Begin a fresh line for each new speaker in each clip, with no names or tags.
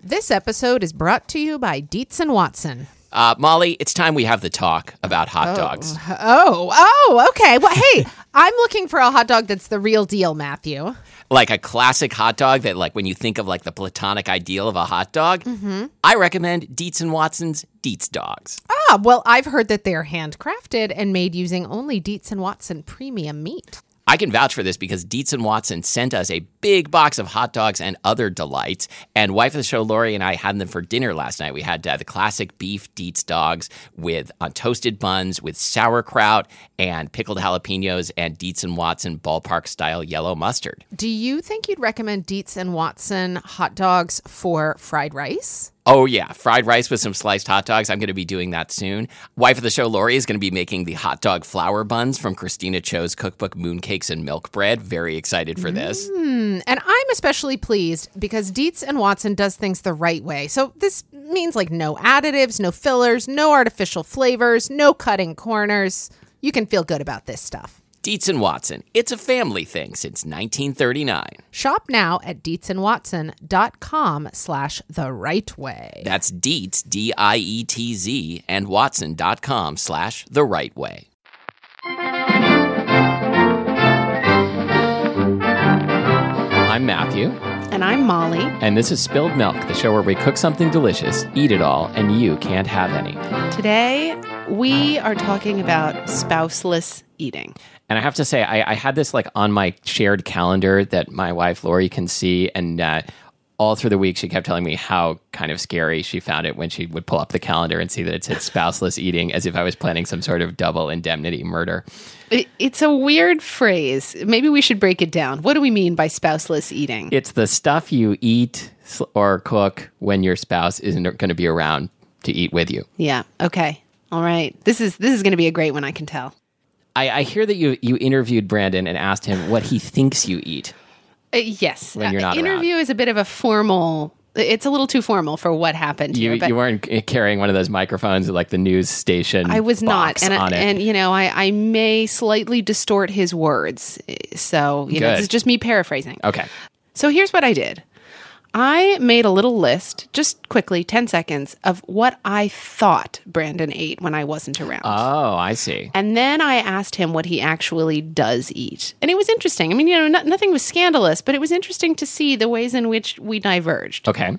This episode is brought to you by Dietz and Watson.
Molly, it's time we have the talk about hot dogs.
Oh, okay. Well, hey, I'm looking for a hot dog that's the real deal, Matthew.
Like a classic hot dog that, like, when you think of, like, the platonic ideal of a hot dog, I recommend Dietz and Watson's Dietz Dogs.
Well, I've heard that they're handcrafted and made using only Dietz and Watson premium meat.
I can vouch for this because Dietz and Watson sent us a big box of hot dogs and other delights. And wife of the show, Lori, and I had them for dinner last night. We had the classic beef Dietz dogs with toasted buns with sauerkraut and pickled jalapenos and Dietz and Watson ballpark-style yellow mustard.
Do you think you'd recommend Dietz and Watson hot dogs for fried rice?
Oh, yeah. Fried rice with some sliced hot dogs. I'm going to be doing that soon. Wife of the show, Lori, is going to be making the hot dog flour buns from Christina Cho's cookbook, Mooncakes and Milk Bread. Very excited for this.
And I'm especially pleased because Dietz and Watson does things the right way. So this means like no additives, no fillers, no artificial flavors, no cutting corners. You can feel good about this stuff.
Dietz and Watson. It's a family thing since 1939.
Shop now at dietzandwatson.com/the right way.
That's Dietz, D-I-E-T-Z, and Watson.com/the right way. I'm Matthew.
And I'm Molly.
And this is Spilled Milk, the show where we cook something delicious, eat it all, and you can't have any.
Today, we are talking about spouseless eating.
And I have to say, I had this like on my shared calendar that my wife, Lori, can see. And all through the week, she kept telling me how kind of scary she found it when she would pull up the calendar and see that it said spouseless eating, as if I was planning some sort of double indemnity murder.
It's a weird phrase. Maybe we should break it down. What do we mean by spouseless eating?
It's the stuff you eat or cook when your spouse isn't going to be around to eat with you.
Yeah. Okay. All right. This is going to be a great one, I can tell.
I hear that you interviewed Brandon and asked him what he thinks you eat.
Yes.
When you're not
interview
around.
is a bit of a formal... It's a little too formal for what happened here.
You weren't carrying one of those microphones like the news station.
I was not.
And
you know, I may slightly distort his words. So, you know, this is just me paraphrasing.
Okay.
So here's what I did. I made a little list, just quickly, 10 seconds, of what I thought Brandon ate when I wasn't around.
Oh, I see.
And then I asked him what he actually does eat. And it was interesting. I mean, you know, nothing was scandalous, but it was interesting to see the ways in which we diverged.
Okay.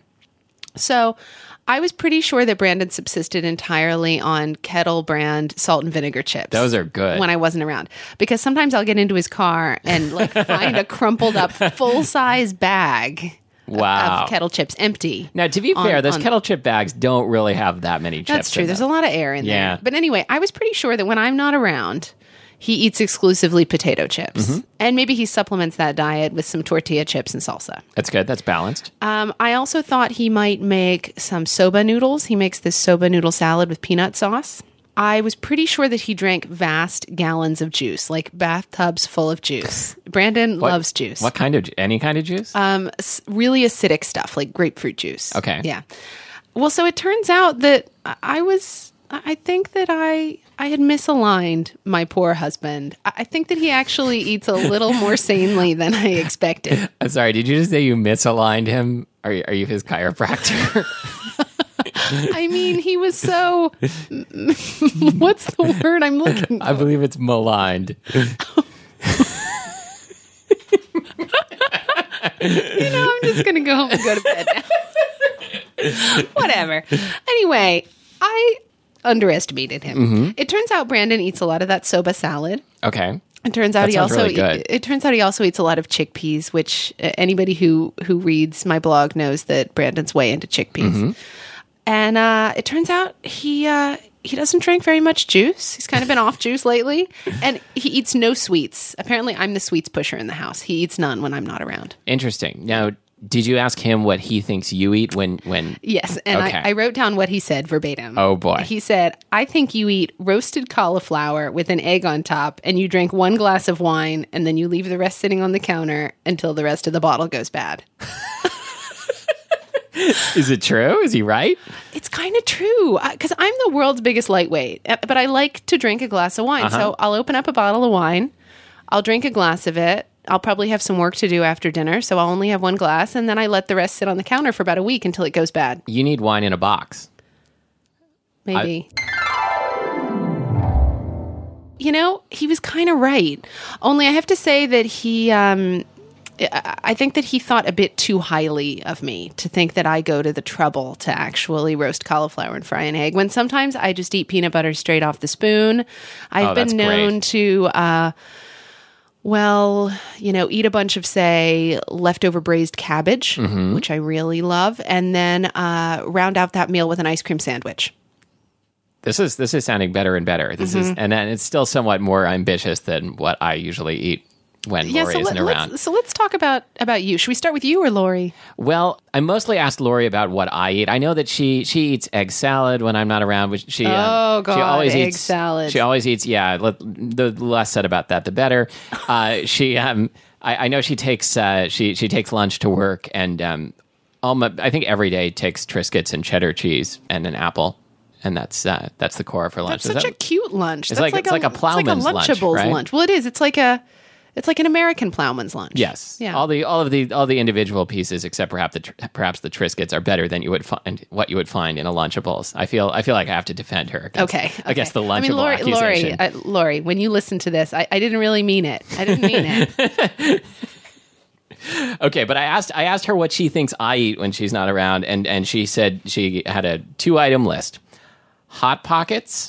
So I was pretty sure that Brandon subsisted entirely on Kettle brand salt and vinegar chips.
Those are good.
When I wasn't around. Because sometimes I'll get into his car and like find a crumpled up full-size bag.
Wow.
Of Kettle chips empty.
Now, to be fair, those Kettle chip bags don't really have that many chips.
That's true. There's a lot of air in
Yeah.
there. But anyway, I was pretty sure that when I'm not around, he eats exclusively potato chips. And maybe he supplements that diet with some tortilla chips and salsa.
That's good. That's balanced.
I also thought he might make some soba noodles. He makes this soba noodle salad with peanut sauce. I was pretty sure that he drank vast gallons of juice, like bathtubs full of juice. Brandon loves juice.
What kind of any kind of juice?
Really acidic stuff, like grapefruit juice.
Okay.
Yeah. Well, so it turns out that I think that I had misaligned my poor husband. I think that he actually eats a little more sanely than I expected.
I'm sorry, did you just say you misaligned him? Are you his chiropractor?
I mean, he was so... What's the word I'm looking for?
I believe it's maligned.
You know, I'm just going to go home and go to bed now. Whatever. Anyway, I underestimated him. It turns out Brandon eats a lot of that soba salad.
Okay.
It turns out
That sounds really good.
It turns out he also eats a lot of chickpeas, which anybody who reads my blog knows that Brandon's way into chickpeas. And it turns out he doesn't drink very much juice. He's kind of been off juice lately, and he eats no sweets. Apparently, I'm the sweets pusher in the house. He eats none when I'm not around.
Interesting. Now, did you ask him what he thinks you eat when?
Yes, and
Okay.
I wrote down what he said verbatim.
Oh, boy.
He said, "I think you eat roasted cauliflower with an egg on top, and you drink one glass of wine, and then you leave the rest sitting on the counter until the rest of the bottle goes bad."
Is it true? Is he right?
It's kind of true because I'm the world's biggest lightweight, but I like to drink a glass of wine. So I'll open up a bottle of wine, I'll drink a glass of it, I'll probably have some work to do after dinner, so I'll only have one glass, and then I let the rest sit on the counter for about a week until it goes bad.
You need wine in a box.
Maybe. He was kind of right. Only I have to say that I think that he thought a bit too highly of me to think that I go to the trouble to actually roast cauliflower and fry an egg, when sometimes I just eat peanut butter straight off the spoon. I've been known to, eat a bunch of, say, leftover braised cabbage, which I really love, and then round out that meal with an ice cream sandwich.
This is sounding better and better. This is, and then it's still somewhat more ambitious than what I usually eat when Lori isn't around.
So let's talk about you. Should we start with you or Lori?
Well, I mostly asked Lori about what I eat. I know that she eats egg salad when I'm not around. Which she always
egg
eats
salad.
She always eats. Yeah, the less said about that, the better. I know she takes lunch to work, and I think every day takes Triscuits and cheddar cheese and an apple. And that's the core for lunch.
That's such a cute lunch.
It's like a plowman's lunch,
Lunchables
right?
lunch. Well, it is. It's like an American plowman's lunch.
Yes.
Yeah.
All the individual pieces, except perhaps the Triscuits, are better than you would find in a Lunchables. I feel like I have to defend her. Against the Lunchable accusation.
Lori, when you listen to this, I didn't really mean it. I didn't mean it.
Okay, but I asked her what she thinks I eat when she's not around, and she said she had a 2-item list. Hot Pockets,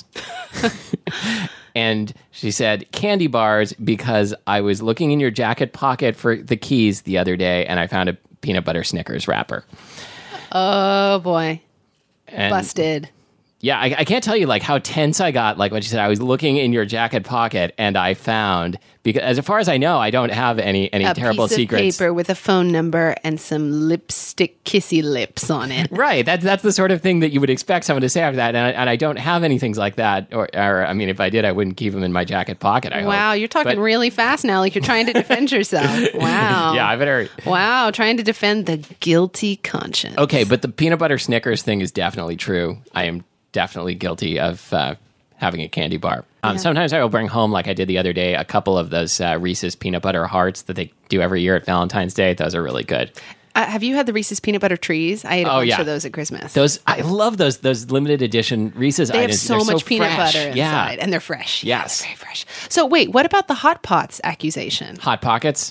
and she said candy bars, because I was looking in your jacket pocket for the keys the other day and I found a peanut butter Snickers wrapper.
Oh boy.
And
busted.
Yeah, I can't tell you like how tense I got like when she said I was looking in your jacket pocket and I found, because as far as I know, I don't have any terrible secrets.
A piece of paper with a phone number and some lipstick kissy lips on it.
Right. That's the sort of thing that you would expect someone to say after that, and I don't have any things like that. Or I mean, if I did, I wouldn't keep them in my jacket pocket.
Wow, you're talking really fast now, like you're trying to defend yourself. Wow.
Yeah, I better.
Wow, trying to defend the guilty conscience.
Okay, but the peanut butter Snickers thing is definitely true. I am definitely guilty of having a candy bar. Sometimes I will bring home, like I did the other day, a couple of those Reese's peanut butter hearts that they do every year at Valentine's Day. Those are really good.
Have you had the Reese's peanut butter trees? I ate a bunch of those at Christmas.
I love those limited edition Reese's
they
items.
Have so much
so
peanut
fresh.
butter inside, and they're fresh.
Yes.
Yeah, they're very fresh. So wait, what about the Hot Pots accusation?
Hot Pockets?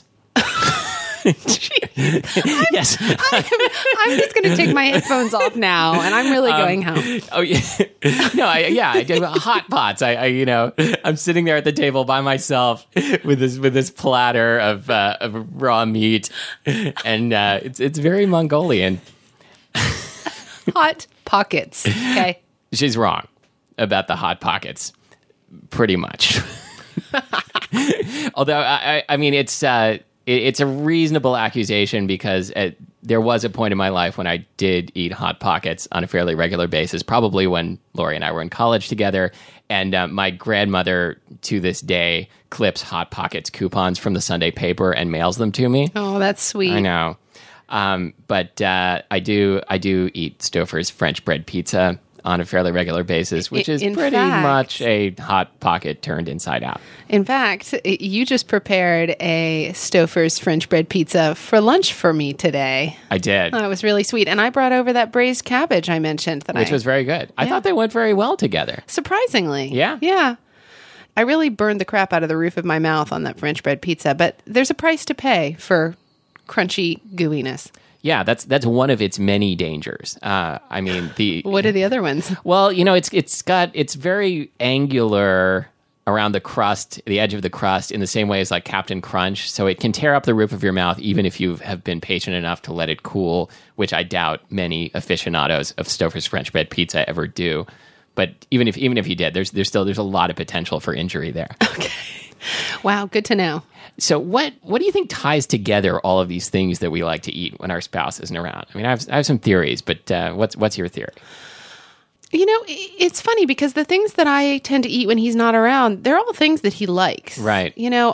Yes.
I'm just going to take my headphones off now, and I'm really going home.
Oh yeah, no, I do Hot Pots. I'm sitting there at the table by myself with this platter of raw meat, and it's very Mongolian.
Hot Pockets. Okay.
She's wrong about the Hot Pockets, pretty much. Although I mean it's a reasonable accusation, because there was a point in my life when I did eat Hot Pockets on a fairly regular basis, probably when Lori and I were in college together. And my grandmother, to this day, clips Hot Pockets coupons from the Sunday paper and mails them to me.
Oh, that's sweet.
I know. But I do eat Stouffer's French bread pizza on a fairly regular basis, which is pretty much a Hot Pocket turned inside out.
In fact, you just prepared a Stouffer's French bread pizza for lunch for me today.
I did.
Oh, it was really sweet. And I brought over that braised cabbage I mentioned.
Which was very good. I thought they went very well together.
Surprisingly.
Yeah?
Yeah. I really burned the crap out of the roof of my mouth on that French bread pizza, but there's a price to pay for crunchy gooiness.
Yeah, that's one of its many dangers. I mean,
what are the other ones?
Well, it's very angular around the crust, the edge of the crust, in the same way as like Captain Crunch. So it can tear up the roof of your mouth, even if you have been patient enough to let it cool, which I doubt many aficionados of Stouffer's French bread pizza ever do. But even if you did, there's a lot of potential for injury there.
Okay. Wow, good to know.
So what do you think ties together all of these things that we like to eat when our spouse isn't around? I mean, I have some theories, but what's your theory?
It's funny because the things that I tend to eat when he's not around, they're all things that he likes.
Right.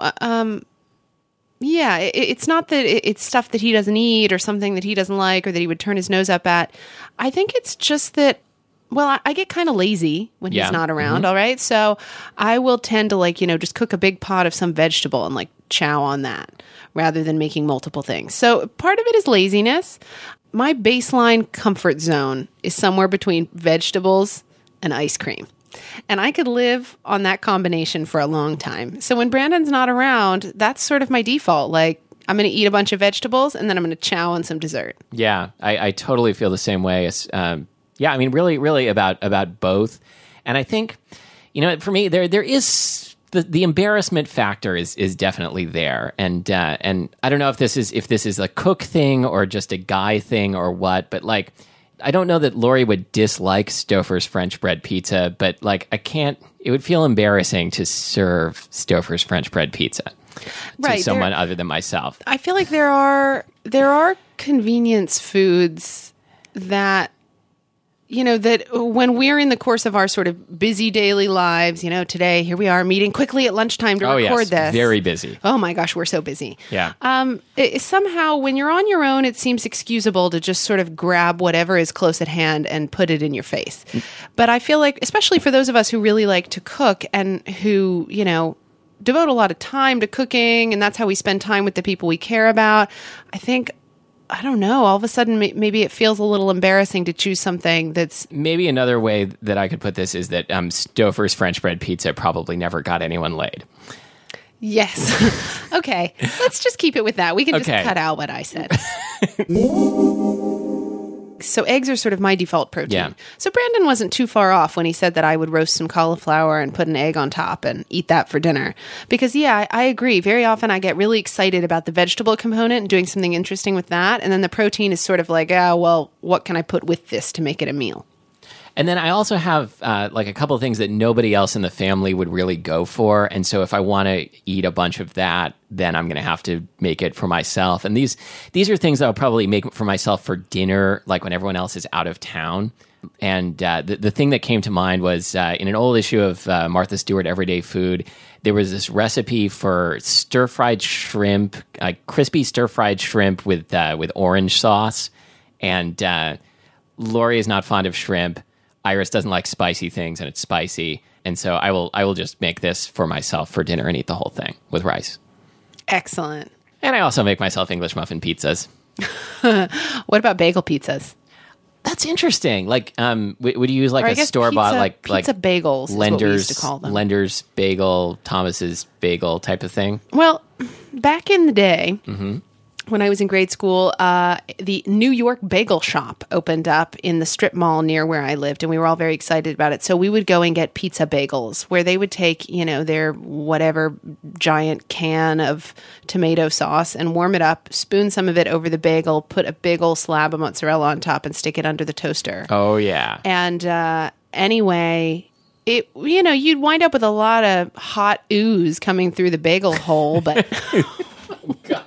Yeah, it's not that it's stuff that he doesn't eat or something that he doesn't like or that he would turn his nose up at. I think it's just that, well, I get kind of lazy when he's not around, all right? So I will tend to just cook a big pot of some vegetable and chow on that rather than making multiple things. So part of it is laziness. My baseline comfort zone is somewhere between vegetables and ice cream. And I could live on that combination for a long time. So when Brandon's not around, that's sort of my default. Like, I'm going to eat a bunch of vegetables and then I'm going to chow on some dessert.
Yeah, I totally feel the same way. Yeah, I mean, really about both. And I think, for me, there is the embarrassment factor is definitely there. And I don't know if this is a cook thing or just a guy thing or what, but like, I don't know that Lori would dislike Stouffer's French bread pizza, but like, it would feel embarrassing to serve Stouffer's French bread pizza to someone other than myself.
I feel like there are convenience foods that, that when we're in the course of our sort of busy daily lives, today, here we are meeting quickly at lunchtime to record this.
Very busy.
Oh my gosh, we're so busy.
Yeah.
Somehow, when you're on your own, it seems excusable to just sort of grab whatever is close at hand and put it in your face. But I feel like, especially for those of us who really like to cook and who, devote a lot of time to cooking, and that's how we spend time with the people we care about, I don't know, all of a sudden maybe it feels a little embarrassing to choose something that's...
Maybe another way that I could put this is that Stouffer's French bread pizza probably never got anyone laid.
Yes. Okay. Let's just keep it with that. We can just cut out what I said. So eggs are sort of my default protein.
Yeah.
So Brandon wasn't too far off when he said that I would roast some cauliflower and put an egg on top and eat that for dinner. Because, yeah, I agree. Very often I get really excited about the vegetable component and doing something interesting with that. And then the protein is sort of like, what can I put with this to make it a meal?
And then I also have like a couple of things that nobody else in the family would really go for. And so if I want to eat a bunch of that, then I'm going to have to make it for myself. And these are things that I'll probably make for myself for dinner, like when everyone else is out of town. And the thing that came to mind was in an old issue of Martha Stewart Everyday Food, there was this recipe for stir-fried shrimp, crispy stir-fried shrimp with orange sauce. And Lori is not fond of shrimp. Iris doesn't like spicy things, and it's spicy. And so I will just make this for myself for dinner and eat the whole thing with rice.
Excellent.
And I also make myself English muffin pizzas.
What about bagel pizzas?
That's interesting. Like, would you use like a store-bought
pizza bagels? Is what we used to call them.
Lender's bagel, Thomas's bagel type of thing?
Well, back in the day, when I was in grade school, the New York Bagel Shop opened up in the strip mall near where I lived, and we were all very excited about it. So we would go and get pizza bagels, where they would take, their whatever giant can of tomato sauce and warm it up, spoon some of it over the bagel, put a big old slab of mozzarella on top, and stick it under the toaster.
Oh, yeah.
And anyway... you'd wind up with a lot of hot ooze coming through the bagel hole, but...
Oh, God.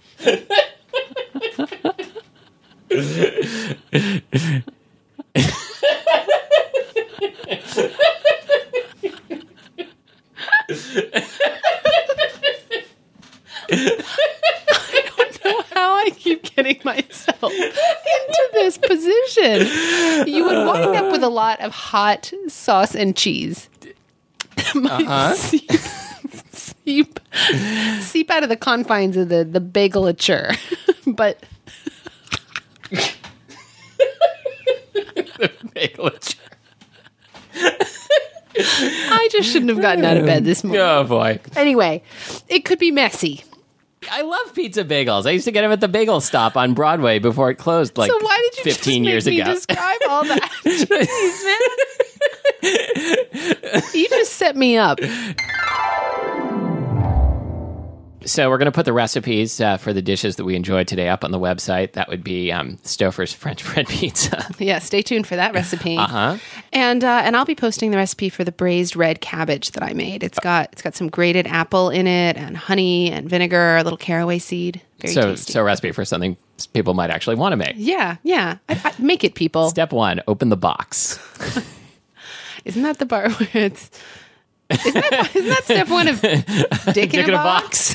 How I keep getting myself into this position. You would wind up with a lot of hot sauce and cheese. Seep out of the confines of the bagelature. But
The bagelature.
I just shouldn't have gotten out of bed this morning.
Oh, boy.
Anyway, it could be messy.
I love pizza bagels. I used to get them at the bagel stop on Broadway before it closed like
so why did you
15 years
just make
ago.
me describe all that? Jeez, man. You just set me up.
So we're going to put the recipes for the dishes that we enjoyed today up on the website. That would be Stouffer's French bread pizza.
Yeah, stay tuned for that recipe.
Uh-huh.
And I'll be posting the recipe for the braised red cabbage that I made. It's got some grated apple in it and honey and vinegar, a little caraway seed. Very tasty.
So a recipe for something people might actually want to make.
Yeah. I make it, people.
Step 1, open the box.
Isn't that the part where it's... Isn't that step 1 of dick in a box?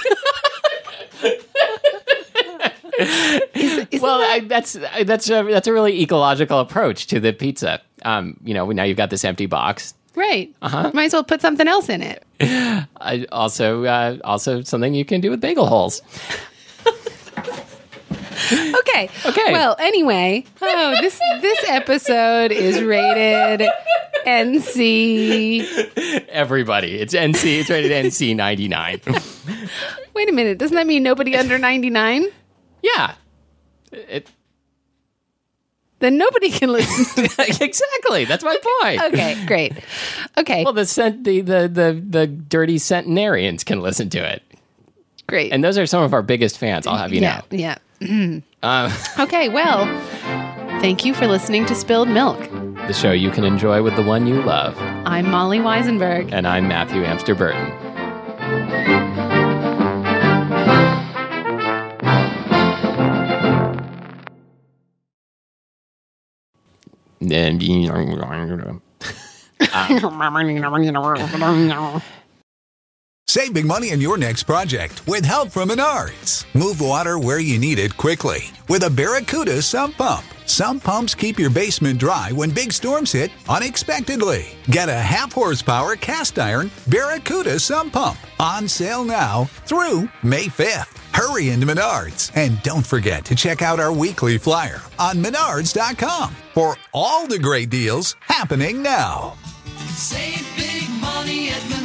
That's a really ecological approach to the pizza. Now you've got this empty box.
Right. Might as well put something else in it.
Also something you can do with bagel holes.
Okay. Well, anyway, this episode is rated NC.
Everybody, it's NC. It's rated NC 99.
Wait a minute. Doesn't that mean nobody under 99?
Yeah.
Then nobody can listen.
Exactly. That's my point.
Okay, great. Okay,
Well, the dirty centenarians can listen to it,
great.
and those are some of our biggest fans. I'll have you know.
Yeah. Okay, well, thank you for listening to Spilled Milk.
The show you can enjoy with the one you love.
I'm Molly Weisenberg.
And I'm Matthew Amster Burton.
Save big money on your next project with help from Menards. Move water where you need it quickly with a Barracuda sump pump. Sump pumps keep your basement dry when big storms hit unexpectedly. Get a 0.5 horsepower cast iron Barracuda sump pump on sale now through May 5th. Hurry into Menards and don't forget to check out our weekly flyer on Menards.com for all the great deals happening now.
Save big money at Menards.